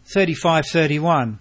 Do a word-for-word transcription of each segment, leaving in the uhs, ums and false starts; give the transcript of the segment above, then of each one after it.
thirty-five thirty-one.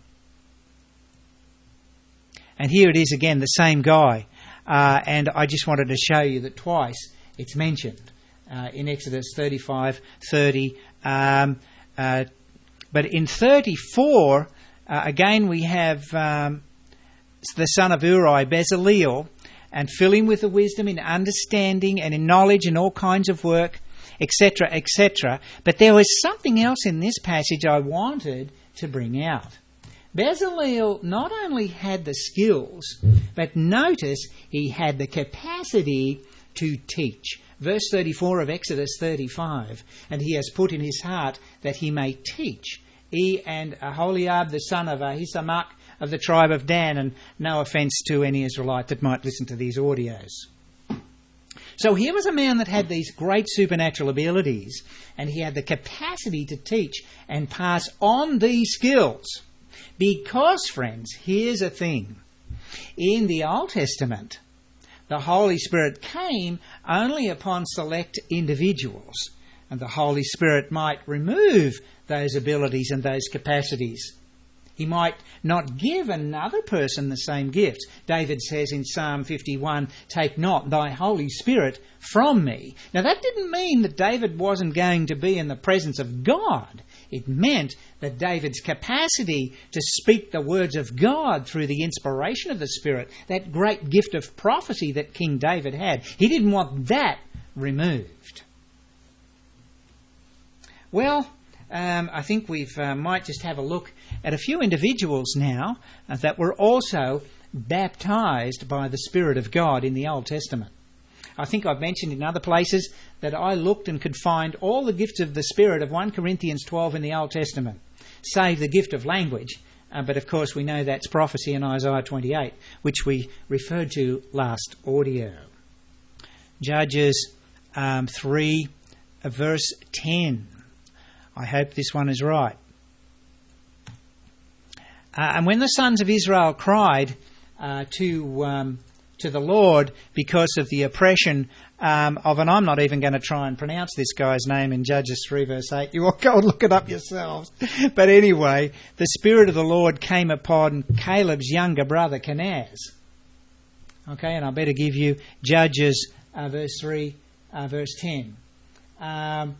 And here it is again, the same guy. Uh, and I just wanted to show you that twice it's mentioned uh, in Exodus thirty-five thirty. Um, uh, but in thirty-four, uh, again we have um, the son of Uri, Bezaleel, and fill him with the wisdom in understanding and in knowledge and all kinds of work, et cetera, et cetera. But there was something else in this passage I wanted to bring out. Bezaleel not only had the skills, but notice he had the capacity to teach. Verse thirty-four of Exodus thirty-five, and he has put in his heart that he may teach. He and Aholiab, the son of Ahisamach of the tribe of Dan, and no offence to any Israelite that might listen to these audios. So here was a man that had these great supernatural abilities, and he had the capacity to teach and pass on these skills. Because, friends, here's a thing. In the Old Testament, the Holy Spirit came only upon select individuals, and the Holy Spirit might remove those abilities and those capacities. He might not give another person the same gifts. David says in Psalm fifty-one, "Take not thy Holy Spirit from me." Now that didn't mean that David wasn't going to be in the presence of God. It meant that David's capacity to speak the words of God through the inspiration of the Spirit, that great gift of prophecy that King David had, he didn't want that removed. Well, um, I think we uh, might just have a look at a few individuals now uh, that were also baptized by the Spirit of God in the Old Testament. I think I've mentioned in other places that I looked and could find all the gifts of the Spirit of First Corinthians twelve in the Old Testament, save the gift of language. Uh, but of course we know that's prophecy in Isaiah twenty-eight, which we referred to last audio. Judges um, three, uh, verse ten. I hope this one is right. Uh, and when the sons of Israel cried uh, to... Um, to the Lord because of the oppression um, of, and I'm not even going to try and pronounce this guy's name in Judges three verse eight. You all go and look it up yourselves. But anyway, the Spirit of the Lord came upon Caleb's younger brother, Kenaz. Okay, and I better give you Judges uh, verse three, uh, verse ten. Um,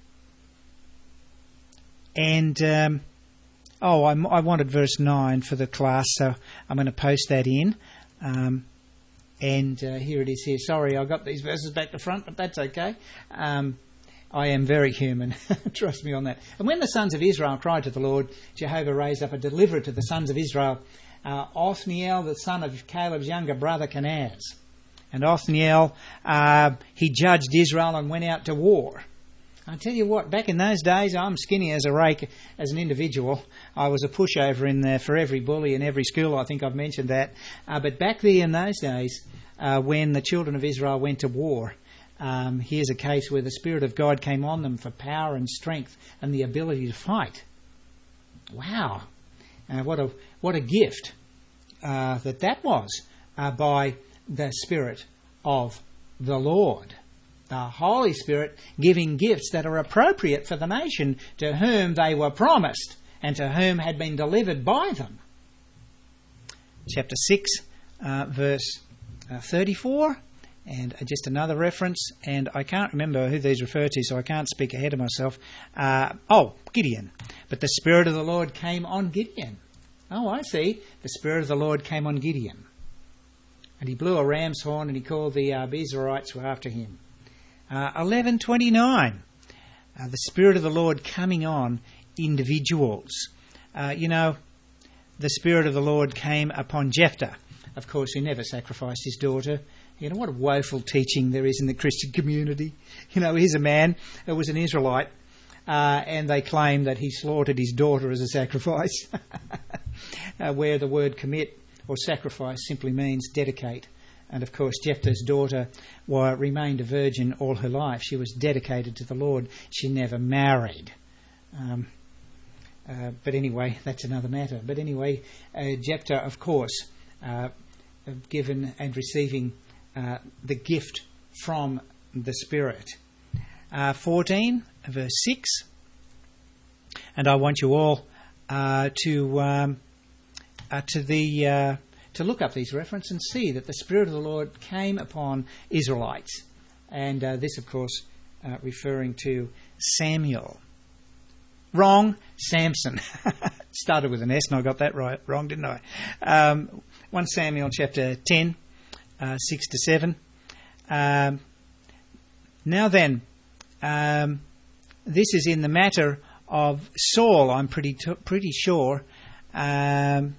and, um, oh, I, I wanted verse nine for the class, so I'm going to post that in. Um, And uh, here it is here. Sorry, I got these verses back to front, but that's okay. Um, I am very human. Trust me on that. And when the sons of Israel cried to the Lord, Jehovah raised up a deliverer to the sons of Israel, uh, Othniel, the son of Caleb's younger brother, Kenaz. And Othniel, uh, he judged Israel and went out to war. I tell you what, back in those days, I'm skinny as a rake as an individual. I was a pushover in there for every bully in every school. I think I've mentioned that. Uh, but back there in those days, uh, when the children of Israel went to war, um, here's a case where the Spirit of God came on them for power and strength and the ability to fight. Wow. Uh, what a what a gift uh, that that was uh, by the Spirit of the Lord. The Holy Spirit giving gifts that are appropriate for the nation to whom they were promised and to whom had been delivered by them. Chapter six, uh, verse uh, thirty-four, and just another reference, and I can't remember who these refer to, so I can't speak ahead of myself. Uh, oh, Gideon. But the Spirit of the Lord came on Gideon. Oh, I see. The Spirit of the Lord came on Gideon. And he blew a ram's horn and he called the uh, Bezerites were after him. Uh, eleven twenty-nine, uh, the Spirit of the Lord coming on individuals. Uh, you know, the Spirit of the Lord came upon Jephthah, of course, who never sacrificed his daughter. You know, what a woeful teaching there is in the Christian community. You know, here's a man who was an Israelite, uh, and they claim that he slaughtered his daughter as a sacrifice, uh, where the word commit or sacrifice simply means dedicate. And of course, Jephthah's daughter well, remained a virgin all her life. She was dedicated to the Lord. She never married. Um, uh, but anyway, that's another matter. But anyway, uh, Jephthah, of course, uh, given and receiving uh, the gift from the Spirit. Uh, fourteen, verse six. And I want you all uh, to um, uh, to the uh, to look up these references and see that the Spirit of the Lord came upon Israelites, and uh, this, of course, uh, referring to Samuel. Wrong, Samson. Started with an S, and I got that right wrong, didn't I? Um, First Samuel chapter ten, uh, six to seven. Um, now then, um, this is in the matter of Saul. I'm pretty t- pretty sure. Um,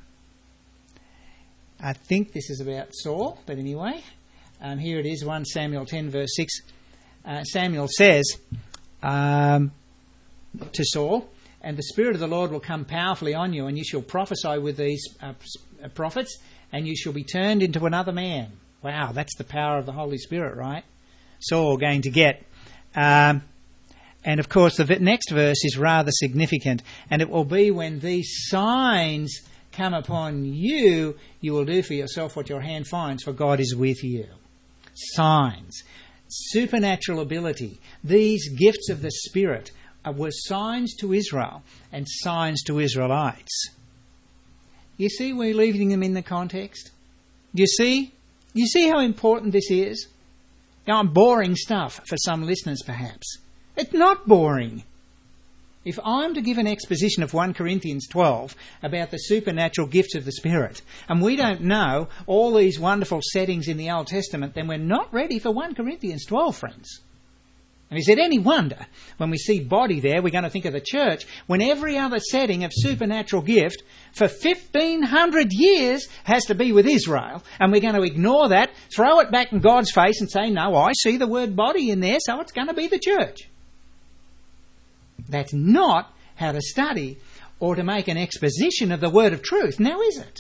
I think this is about Saul, but anyway, um, here it is. First Samuel ten, verse six. Uh, Samuel says Um, to Saul, and the Spirit of the Lord will come powerfully on you, and you shall prophesy with these uh, prophets, and you shall be turned into another man. Wow, that's the power of the Holy Spirit, right? Saul going to get. Um, and of course, the next verse is rather significant, and it will be when these signs come upon you, you will do for yourself what your hand finds, for God is with you. Signs. Supernatural ability. These gifts of the Spirit were signs to Israel and signs to Israelites. You see, we're leaving them in the context. You see? You see how important this is? Now, I'm boring stuff for some listeners, perhaps. It's not boring. If I'm to give an exposition of First Corinthians twelve about the supernatural gifts of the Spirit, and we don't know all these wonderful settings in the Old Testament, then we're not ready for First Corinthians twelve, friends. And is it any wonder, when we see body there, we're going to think of the church, when every other setting of supernatural gift for fifteen hundred years has to be with Israel, and we're going to ignore that, throw it back in God's face and say, no, I see the word body in there, so it's going to be the church. That's not how to study or to make an exposition of the word of truth, now is it?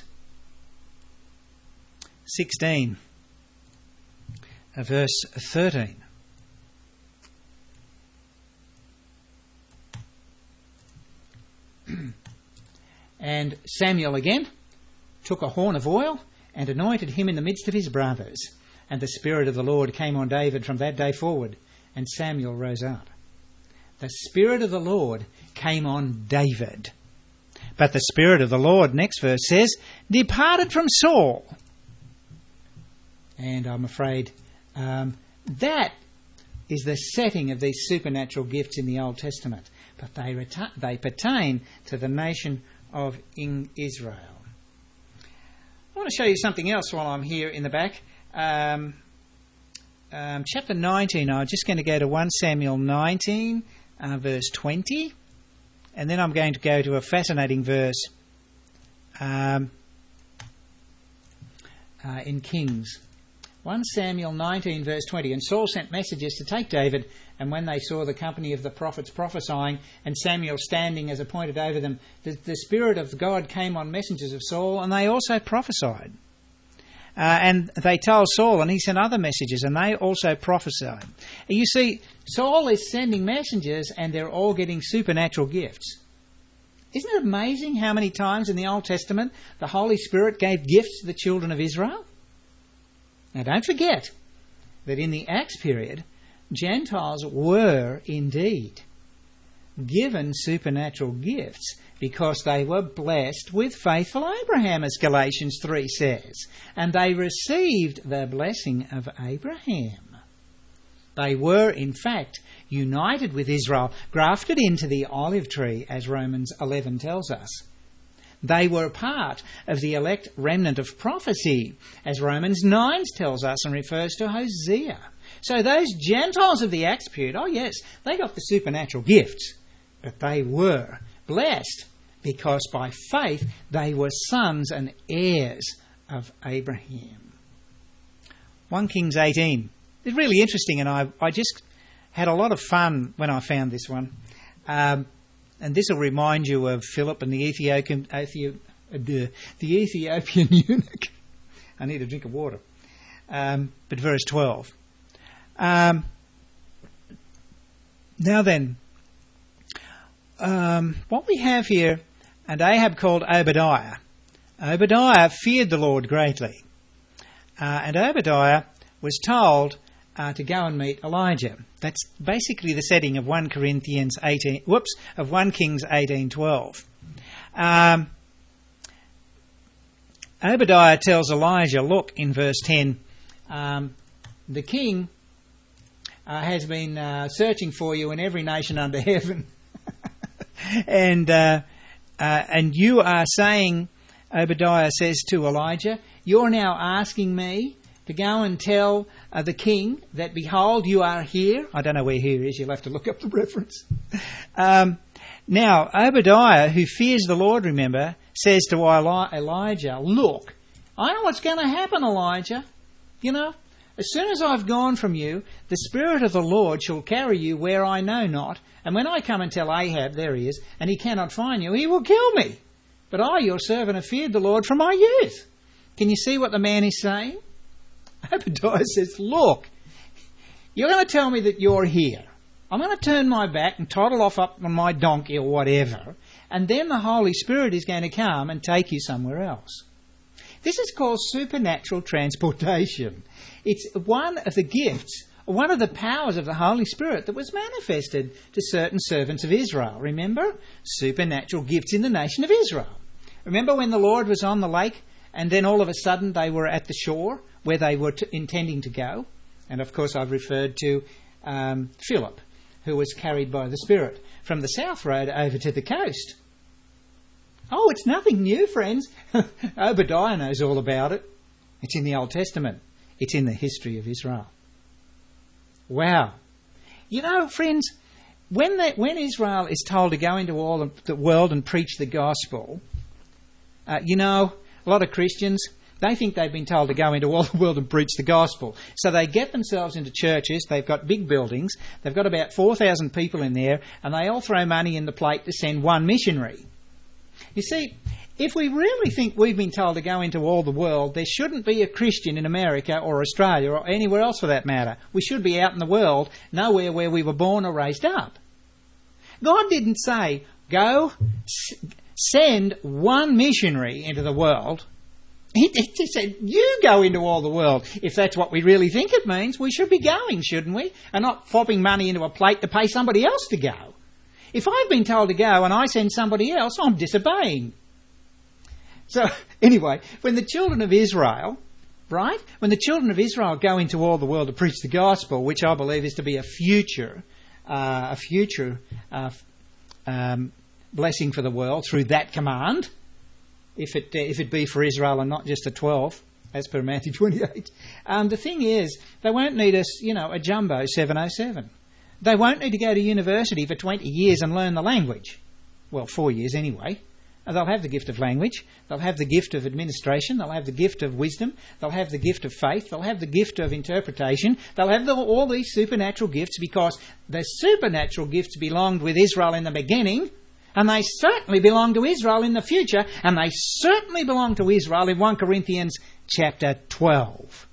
sixteen, verse thirteen. And Samuel again took a horn of oil and anointed him in the midst of his brothers. And the Spirit of the Lord came on David from that day forward, and Samuel rose up. The Spirit of the Lord came on David. But the Spirit of the Lord, next verse says, departed from Saul. And I'm afraid um, that is the setting of these supernatural gifts in the Old Testament. But they, reta- they pertain to the nation of Israel. I want to show you something else while I'm here in the back. Um, um, chapter nineteen, I'm just going to go to First Samuel nineteen, uh, verse twenty. And then I'm going to go to a fascinating verse um, uh, in Kings. First Samuel nineteen, verse twenty. And Saul sent messengers to take David, and when they saw the company of the prophets prophesying, and Samuel standing as appointed over them, the, the Spirit of God came on messengers of Saul, and they also prophesied. Uh, and they told Saul, and he sent other messages, and they also prophesied. You see, Saul is sending messengers, and they're all getting supernatural gifts. Isn't it amazing how many times in the Old Testament the Holy Spirit gave gifts to the children of Israel? Now, don't forget that in the Acts period, Gentiles were indeed given supernatural gifts because they were blessed with faithful Abraham, as Galatians three says. And they received the blessing of Abraham. They were, in fact, united with Israel, grafted into the olive tree, as Romans eleven tells us. They were part of the elect remnant of prophecy, as Romans nine tells us and refers to Hosea. So those Gentiles of the Acts period, oh yes, they got the supernatural gifts, but they were blessed because by faith they were sons and heirs of Abraham. First Kings eighteen. It's really interesting, and I, I just had a lot of fun when I found this one. Um, and this will remind you of Philip and the Ethiopian, Ethiop, uh, the, the Ethiopian eunuch. I need a drink of water. Um, but verse twelve. Um, now then, um, what we have here, and Ahab called Obadiah. Obadiah feared the Lord greatly. Uh, and Obadiah was told uh, to go and meet Elijah. That's basically the setting of First Corinthians eighteen. Whoops, of First Kings eighteen twelve. Um, Obadiah tells Elijah, look, in verse ten, um, the king uh, has been uh, searching for you in every nation under heaven. and uh, uh, and you are saying, Obadiah says to Elijah, you're now asking me to go and tell uh, the king that, behold, you are here. I don't know where here is. You'll have to look up the reference. Um, now, Obadiah, who fears the Lord, remember, says to Eli- Elijah, look, I know what's going to happen, Elijah. You know, as soon as I've gone from you, the Spirit of the Lord shall carry you where I know not. And when I come and tell Ahab, there he is, and he cannot find you, he will kill me. But I, your servant, have feared the Lord from my youth. Can you see what the man is saying? Obadiah says, look, you're going to tell me that you're here. I'm going to turn my back and toddle off up on my donkey or whatever, and then the Holy Spirit is going to come and take you somewhere else. This is called supernatural transportation. It's one of the gifts, one of the powers of the Holy Spirit that was manifested to certain servants of Israel. Remember? Supernatural gifts in the nation of Israel. Remember when the Lord was on the lake and then all of a sudden they were at the shore where they were t- intending to go? And of course I've referred to um, Philip, who was carried by the Spirit from the south road over to the coast. Oh, it's nothing new, friends. Obadiah knows all about it. It's in the Old Testament. It's in the history of Israel. Wow. You know, friends, when that, when Israel is told to go into all the world and preach the gospel, uh, you know, a lot of Christians, they think they've been told to go into all the world and preach the gospel. So they get themselves into churches, they've got big buildings, they've got about four thousand people in there, and they all throw money in the plate to send one missionary. You see, if we really think we've been told to go into all the world, there shouldn't be a Christian in America or Australia or anywhere else for that matter. We should be out in the world, nowhere where we were born or raised up. God didn't say, go, s- send one missionary into the world. He, he said, you go into all the world. If that's what we really think it means, we should be going, shouldn't we? And not fobbing money into a plate to pay somebody else to go. If I've been told to go and I send somebody else, I'm disobeying. So, anyway, when the children of Israel, right, when the children of Israel go into all the world to preach the gospel, which I believe is to be a future, uh, a future uh, um, blessing for the world through that command, if it if it be for Israel and not just the twelve, as per Matthew twenty-eight. Um, the thing is, they won't need us, you know, a jumbo seven oh seven. They won't need to go to university for twenty years and learn the language. Well, four years anyway. And they'll have the gift of language. They'll have the gift of administration. They'll have the gift of wisdom. They'll have the gift of faith. They'll have the gift of interpretation. They'll have the, all these supernatural gifts because the supernatural gifts belonged with Israel in the beginning, and they certainly belong to Israel in the future, and they certainly belong to Israel in First Corinthians chapter twelve.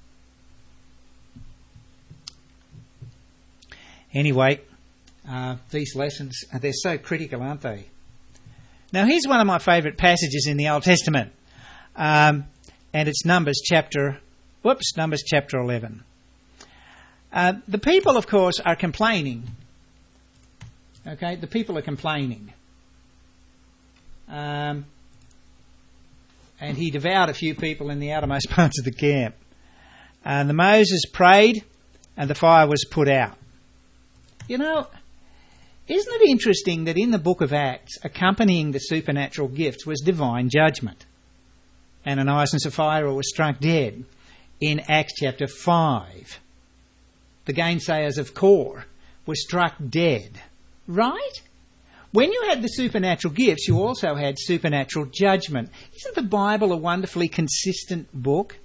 Anyway, uh, these lessons, they're so critical, aren't they? Now, here's one of my favourite passages in the Old Testament, um, and it's Numbers chapter, whoops, Numbers chapter eleven. Uh, the people, of course, are complaining. Okay, the people are complaining. Um, and he devoured a few people in the outermost parts of the camp. And the Moses prayed, and the fire was put out. You know, isn't it interesting that in the book of Acts, accompanying the supernatural gifts was divine judgment? Ananias and Sapphira were struck dead in Acts chapter five. The gainsayers of Kor were struck dead. Right? When you had the supernatural gifts, you also had supernatural judgment. Isn't the Bible a wonderfully consistent book?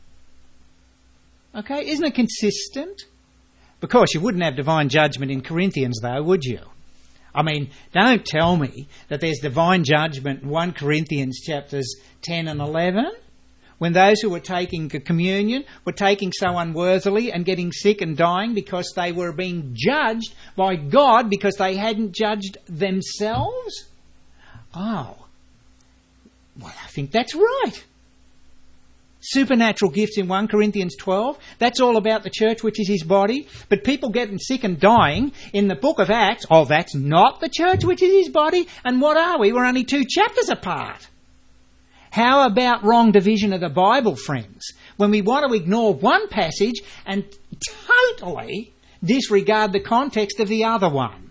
Okay, isn't it consistent? Of course, you wouldn't have divine judgment in Corinthians, though, would you? I mean, don't tell me that there's divine judgment in First Corinthians chapters ten and eleven, when those who were taking communion were taking so unworthily and getting sick and dying because they were being judged by God because they hadn't judged themselves? Oh, well, I think that's right. supernatural gifts in First Corinthians twelve. That's all about the church, which is his body. But people getting sick and dying in the book of Acts, oh, that's not the church, which is his body. And what are we? We're only two chapters apart. How about wrong division of the Bible, friends? When we want to ignore one passage and totally disregard the context of the other one.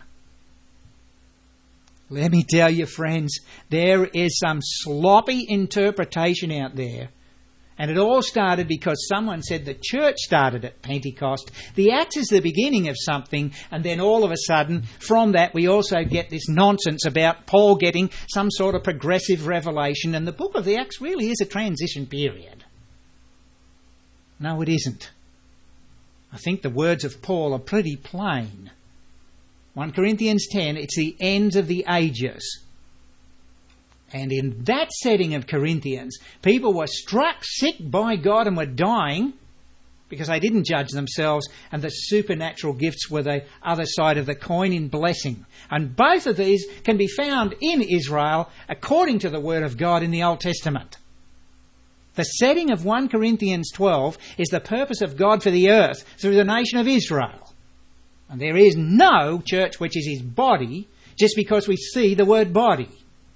Let me tell you, friends, there is some sloppy interpretation out there. And it all started because someone said the church started at Pentecost. The Acts is the beginning of something, and then all of a sudden, from that, we also get this nonsense about Paul getting some sort of progressive revelation, and the book of the Acts really is a transition period. No, it isn't. I think the words of Paul are pretty plain. First Corinthians ten, it's the ends of the ages. And in that setting of Corinthians, people were struck sick by God and were dying because they didn't judge themselves, and the supernatural gifts were the other side of the coin in blessing. And both of these can be found in Israel according to the Word of God in the Old Testament. The setting of First Corinthians twelve is the purpose of God for the earth through the nation of Israel. And there is no church which is his body just because we see the word body.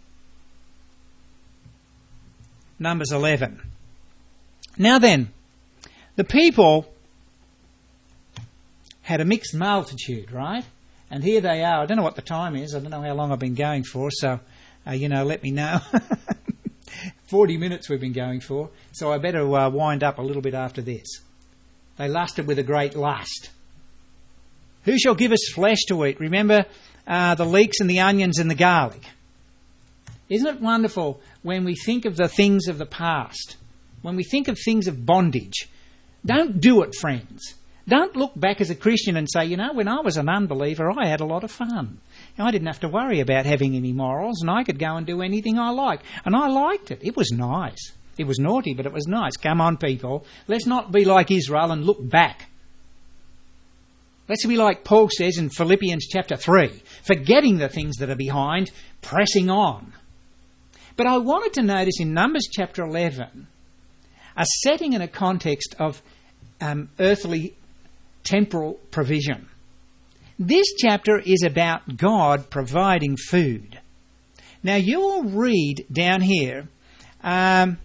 Numbers eleven. Now then, the people had a mixed multitude, right? And here they are. I don't know what the time is. I don't know how long I've been going for, so, uh, you know, let me know. forty minutes we've been going for, so I better uh, wind up a little bit after this. They lusted with a great lust. Who shall give us flesh to eat? Remember uh, the leeks and the onions and the garlic. Isn't it wonderful when we think of the things of the past, when we think of things of bondage? Don't do it, friends. Don't look back as a Christian and say, you know, when I was an unbeliever, I had a lot of fun. I didn't have to worry about having any morals, and I could go and do anything I liked. And I liked it. It was nice. It was naughty, but it was nice. Come on, people. Let's not be like Israel and look back. Let's be like Paul says in Philippians chapter three, forgetting the things that are behind, pressing on. But I wanted to notice in Numbers chapter eleven, a setting and a context of um, earthly temporal provision. This chapter is about God providing food. Now you will read down here, um,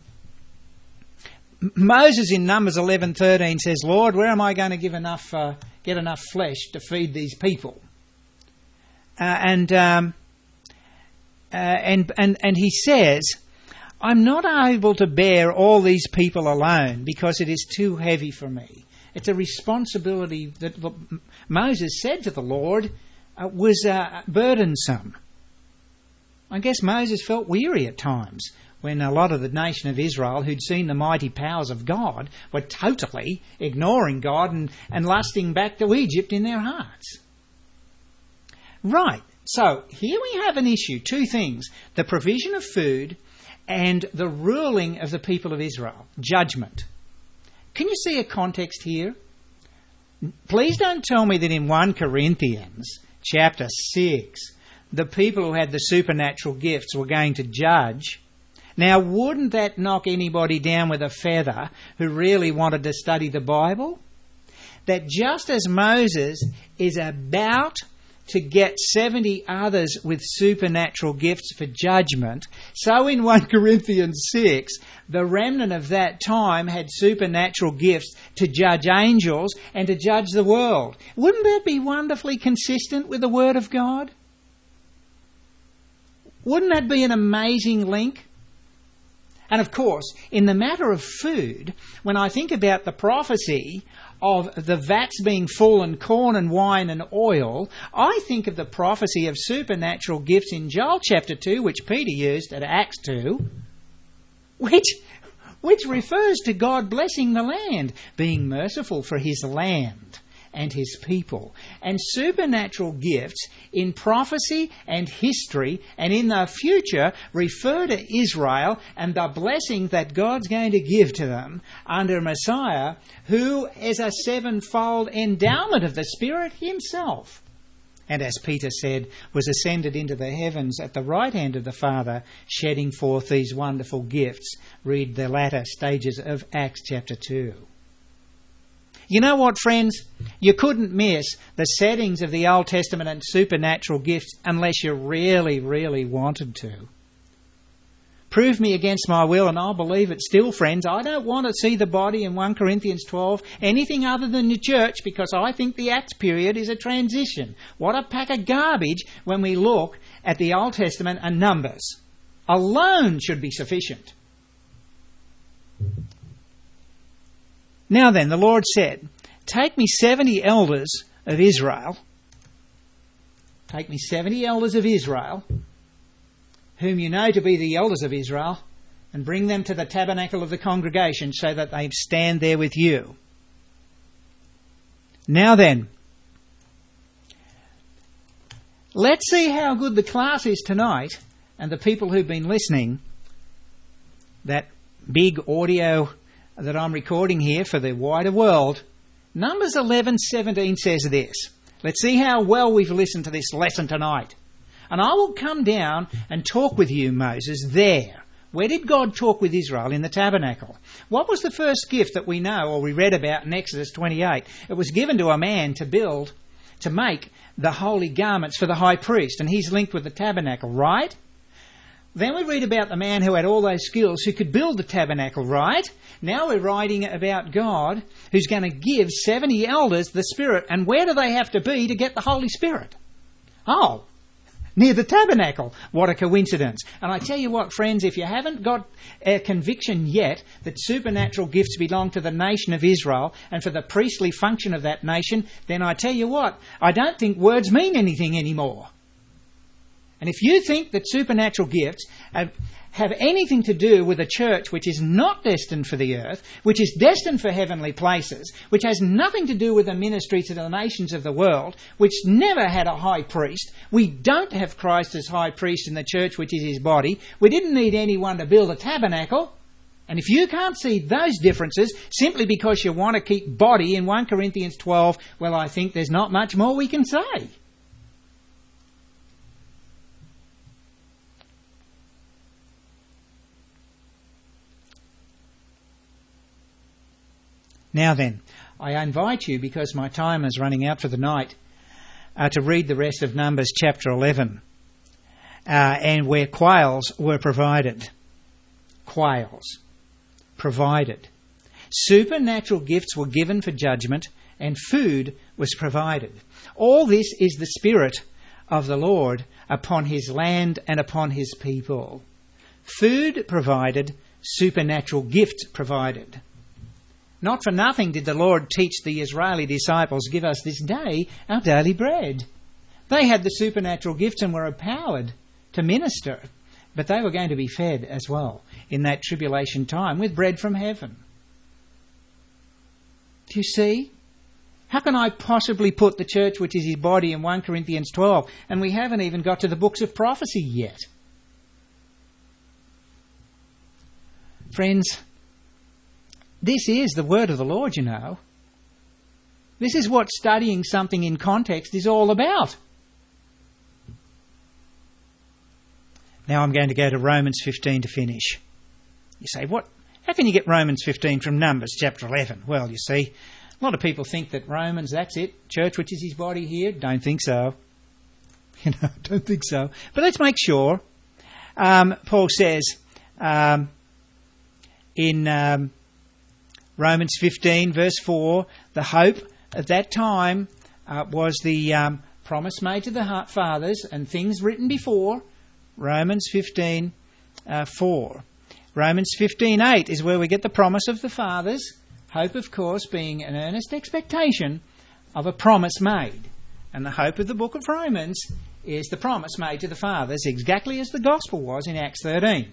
Moses in Numbers eleven thirteen says, Lord, where am I going to give enough, uh, get enough flesh to feed these people? Uh, and, um, uh, and and and he says, I'm not able to bear all these people alone because it is too heavy for me. It's a responsibility that Moses said to the Lord uh, was uh, burdensome. I guess Moses felt weary at times when a lot of the nation of Israel, who'd seen the mighty powers of God, were totally ignoring God and, and lusting back to Egypt in their hearts. Right, so here we have an issue, two things, the provision of food and the ruling of the people of Israel, judgment. Can you see a context here? Please don't tell me that in First Corinthians chapter six, the people who had the supernatural gifts were going to judge. Now, wouldn't that knock anybody down with a feather who really wanted to study the Bible? That just as Moses is about to get seventy others with supernatural gifts for judgment, so in First Corinthians six, the remnant of that time had supernatural gifts to judge angels and to judge the world. Wouldn't that be wonderfully consistent with the Word of God? Wouldn't that be an amazing link? And of course, in the matter of food, when I think about the prophecy of the vats being full and corn and wine and oil, I think of the prophecy of supernatural gifts in Joel chapter two, which Peter used at Acts two, which, which refers to God blessing the land, being merciful for his land and his people. And supernatural gifts in prophecy and history and in the future refer to Israel and the blessing that God's going to give to them under Messiah, who is a sevenfold endowment of the Spirit himself. and as Peter said, was ascended into the heavens at the right hand of the Father, shedding forth these wonderful gifts. Read the latter stages of Acts chapter two. You know what, friends? You couldn't miss the settings of the Old Testament and supernatural gifts unless you really, really wanted to. Prove me against my will and I'll believe it still, friends. I don't want to see the body in First Corinthians twelve anything other than the church, because I think the Acts period is a transition. What a pack of garbage when we look at the Old Testament and Numbers. Alone should be sufficient. Now then, the Lord said, take me seventy elders of Israel. Take me seventy elders of Israel, whom you know to be the elders of Israel, and bring them to the tabernacle of the congregation so that they stand there with you. Now then, let's see how good the class is tonight, and the people who've been listening, that big audio that I'm recording here for the wider world. Numbers eleven seventeen says this. Let's see how well we've listened to this lesson tonight. And I will come down and talk with you, Moses, there. Where did God talk with Israel? In the tabernacle. What was the first gift that we know or we read about in Exodus twenty-eight? It was given to a man to build, to make the holy garments for the high priest. And he's linked with the tabernacle, right? Then we read about the man who had all those skills who could build the tabernacle, right? Now we're writing about God who's going to give seventy elders the Spirit. And where do they have to be to get the Holy Spirit? Oh, near the tabernacle. What a coincidence. And I tell you what, friends, if you haven't got a conviction yet that supernatural gifts belong to the nation of Israel and for the priestly function of that nation, then I tell you what, I don't think words mean anything anymore. And if you think that supernatural gifts have, have anything to do with a church which is not destined for the earth, which is destined for heavenly places, which has nothing to do with the ministry to the nations of the world, which never had a high priest, we don't have Christ as high priest in the church, which is his body, we didn't need anyone to build a tabernacle. And if you can't see those differences simply because you want to keep body in First Corinthians twelve, well, I think there's not much more we can say. Now then, I invite you, because my time is running out for the night, uh, to read the rest of Numbers chapter eleven, uh, and where quails were provided. Quails. Provided. Supernatural gifts were given for judgment, and food was provided. All this is the Spirit of the Lord upon his land and upon his people. Food provided, supernatural gifts provided. Not for nothing did the Lord teach the Israeli disciples, give us this day our daily bread. They had the supernatural gifts and were empowered to minister, but they were going to be fed as well in that tribulation time with bread from heaven. Do you see? How can I possibly put the church, which is his body, in First Corinthians twelve, and we haven't even got to the books of prophecy yet? Friends, this is the word of the Lord, you know. This is what studying something in context is all about. Now I'm going to go to Romans fifteen to finish. You say, what? How can you get Romans fifteen from Numbers chapter eleven? Well, you see, a lot of people think that Romans, that's it. Church, which is his body here. Don't think so. You know, don't think so. But let's make sure. Um, Paul says um, in... Um, Romans fifteen verse four, the hope at that time uh, was the um, promise made to the fathers and things written before. Romans fifteen uh, four. Romans fifteen eight is where we get the promise of the fathers. Hope, of course, being an earnest expectation of a promise made. And the hope of the book of Romans is the promise made to the fathers, exactly as the gospel was in Acts thirteen.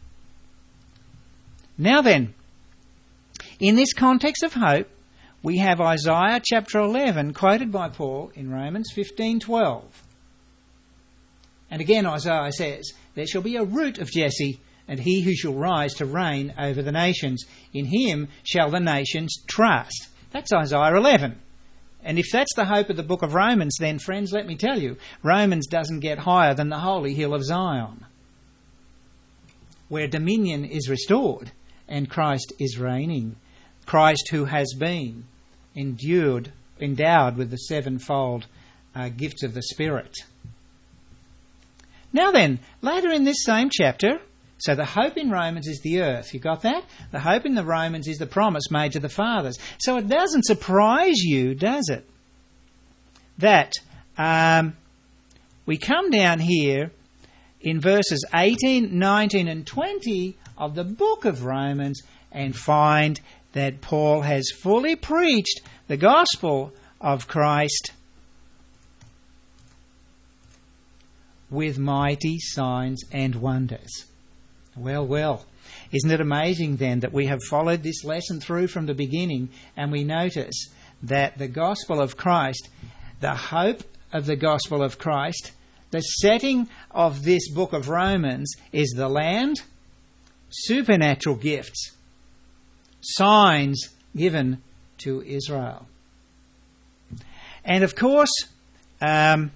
Now then, in this context of hope, we have Isaiah chapter eleven quoted by Paul in Romans fifteen twelve. And again Isaiah says, there shall be a root of Jesse, and he who shall rise to reign over the nations. In him shall the nations trust. That's Isaiah eleven. And if that's the hope of the book of Romans, then, friends, let me tell you, Romans doesn't get higher than the holy hill of Zion, where dominion is restored and Christ is reigning. Christ who has been endured, endowed with the sevenfold uh, gifts of the Spirit. Now then, later in this same chapter, so the hope in Romans is the earth. You got that? The hope in the Romans is the promise made to the fathers. So it doesn't surprise you, does it, that um, we come down here in verses eighteen, nineteen and twenty of the book of Romans and find that Paul has fully preached the gospel of Christ with mighty signs and wonders. Well, well, isn't it amazing then that we have followed this lesson through from the beginning and we notice that the gospel of Christ, the hope of the gospel of Christ, the setting of this book of Romans is the land, supernatural gifts, signs given to Israel. And of course, um,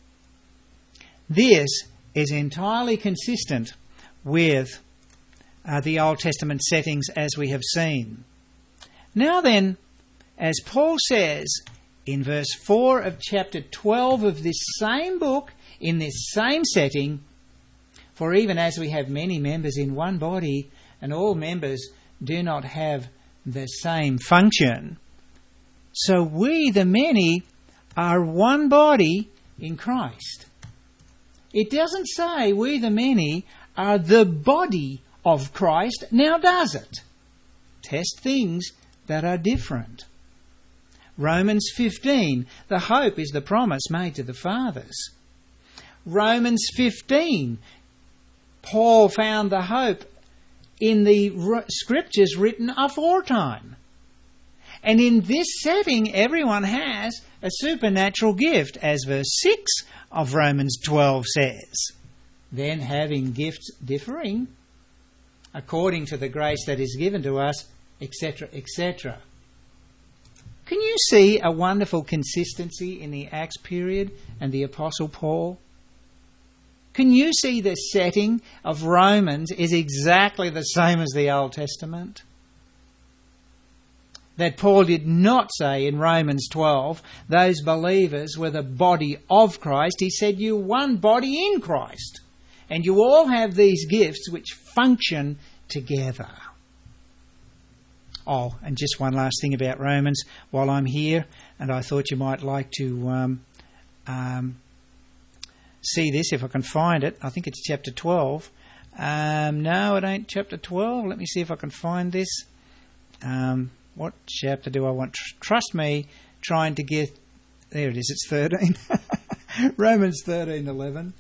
this is entirely consistent with uh, the Old Testament settings as we have seen. Now then, as Paul says in verse four of chapter twelve of this same book, in this same setting, for even as we have many members in one body, and all members do not have the same function, so we, the many, are one body in Christ. It doesn't say we, the many, are the body of Christ, now does it? Test things that are different. Romans fifteen, the hope is the promise made to the fathers. Romans fifteen, Paul found the hope in the scriptures written aforetime. And in this setting, everyone has a supernatural gift, as verse six of Romans twelve says. Then, having gifts differing according to the grace that is given to us, et cetera, et cetera. Can you see a wonderful consistency in the Acts period and the Apostle Paul? Can you see the setting of Romans is exactly the same as the Old Testament? That Paul did not say in Romans twelve, those believers were the body of Christ. He said, you're one body in Christ. And you all have these gifts which function together. Oh, and just one last thing about Romans while I'm here, and I thought you might like to um, um, see this if I can find it. I think it's chapter twelve. Um, no, it ain't chapter twelve. Let me see if I can find this. Um, what chapter do I want? Trust me, trying to get... There it is, it's thirteen. Romans thirteen eleven.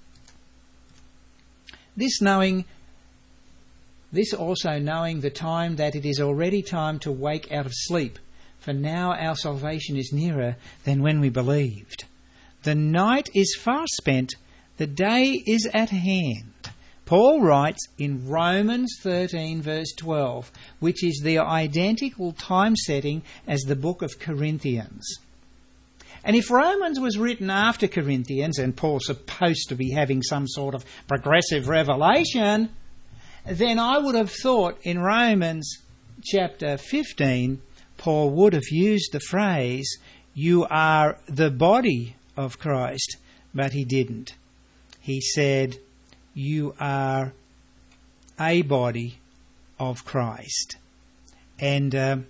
This knowing, this also knowing the time that it is already time to wake out of sleep, for now our salvation is nearer than when we believed. The night is far spent, the day is at hand. Paul writes in Romans thirteen verse twelve, which is the identical time setting as the book of Corinthians. And if Romans was written after Corinthians, and Paul's supposed to be having some sort of progressive revelation, then I would have thought in Romans chapter fifteen, Paul would have used the phrase, you are the body of Christ, but he didn't. He said, you are a body of Christ. And um,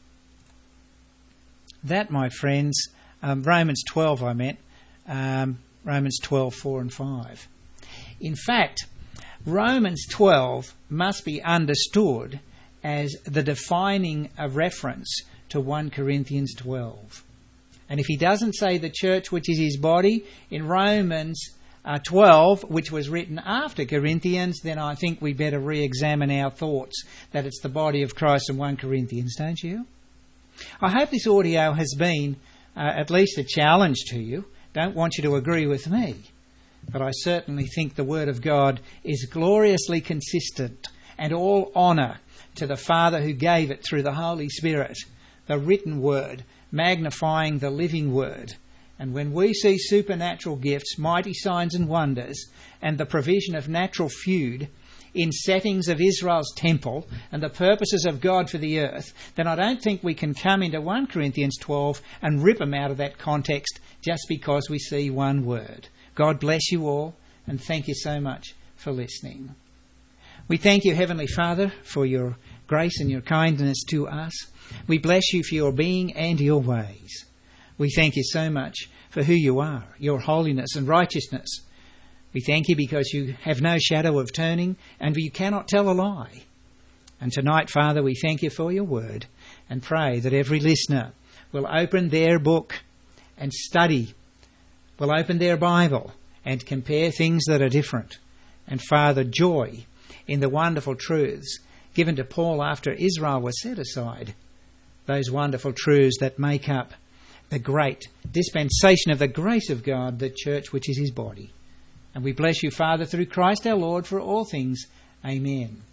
that, my friends, um, Romans twelve I meant, um, Romans twelve, four and five. In fact, Romans twelve must be understood as the defining a reference to First Corinthians twelve. And if he doesn't say the church which is his body in Romans uh, twelve, which was written after Corinthians, then I think we better re-examine our thoughts that it's the body of Christ in First Corinthians, don't you? I hope this audio has been uh, at least a challenge to you. Don't want you to agree with me, but I certainly think the Word of God is gloriously consistent, and all honour to the Father who gave it through the Holy Spirit, the written Word magnifying the living word. And when we see supernatural gifts, mighty signs and wonders, and the provision of natural food in settings of Israel's temple and the purposes of God for the earth, then I don't think we can come into First Corinthians twelve and rip them out of that context just because we see one word. God bless you all, and thank you so much for listening. We thank you, Heavenly Father, for your grace and your kindness to us. We bless you for your being and your ways. We thank you so much for who you are, your holiness and righteousness. We thank you because you have no shadow of turning and you cannot tell a lie. And tonight, Father, we thank you for your word and pray that every listener will open their book and study, will open their Bible and compare things that are different. And Father, joy in the wonderful truths given to Paul after Israel was set aside, those wonderful truths that make up the great dispensation of the grace of God, the church which is his body. And we bless you, Father, through Christ our Lord, for all things. Amen.